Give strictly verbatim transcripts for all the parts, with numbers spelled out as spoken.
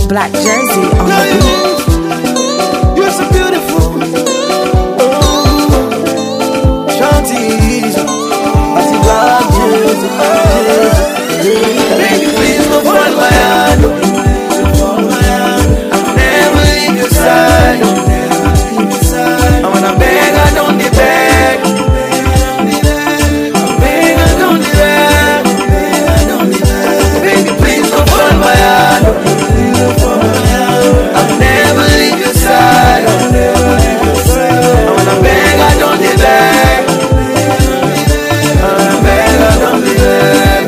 Black Jersey on Girl, the beat. You're so beautiful. Oh, Shanties. I see Black Jersey. Baby, please don't fall my hand. I'll never leave your side. I wanna beg, I don't need beg. I beg, I don't need beg. Baby, please don't fall my hand. I'll never leave your side. I wanna beg, I don't need beg. I wanna beg, I don't need beg.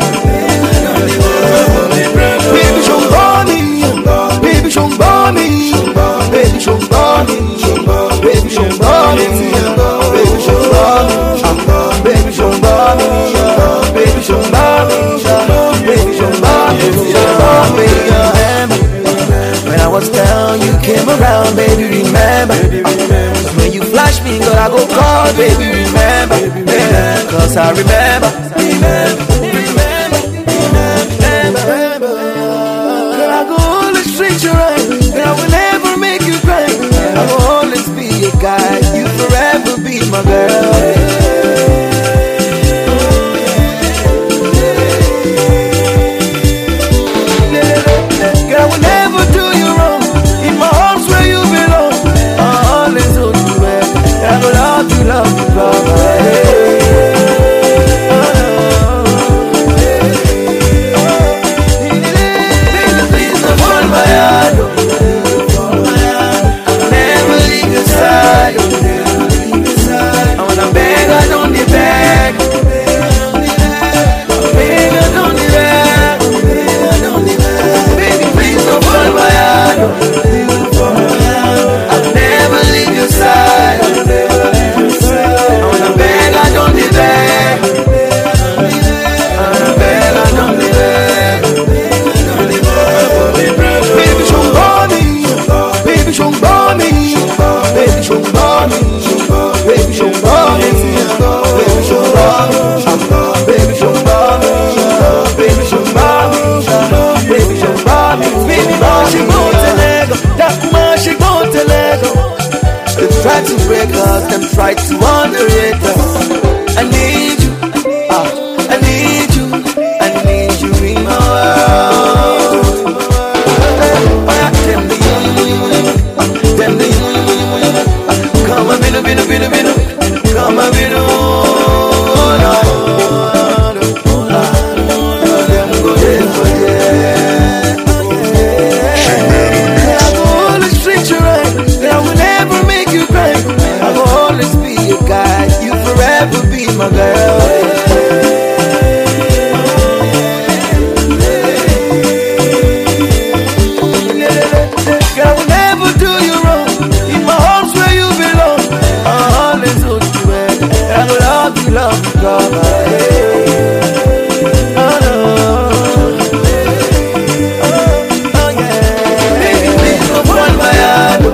Baby, show me, baby, show me, baby, show me, baby, show me, baby, show me, baby, show me, baby, show me, baby, show me, when I was down, you came around, baby, remember. When you flash me, girl, I go call, baby, remember. Cause I remember, remember, remember, remember. Girl, I go always treat you right, and I will never make you cry. I will always be your guy, you forever be my girl. Love you, love you, baby, please don't hold my hand. I'll never leave your side. I wanna beg, I don't need beg. Beg, I don't need beg. Baby, please don't hold my hand. I'll never leave your side. Try to break us, them try to underrate us. I need you, ah, I need you, I need you in my world. Them the you, them the you. Come a bit, a bit, a bit, a bit, come a bit, oh no. Them go there for yeah. I go always treat you right, and I will never make you cry. I will always be your guy, you forever be my girl. I will never do you wrong. In my arms where you belong, I'll always hold you well. I will love you, love you, love you. Oh no. Oh yeah. Baby, please don't fall my hand.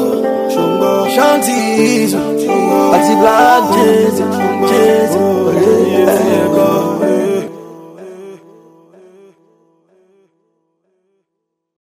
Shanties, I see Black Jersey, Jersey.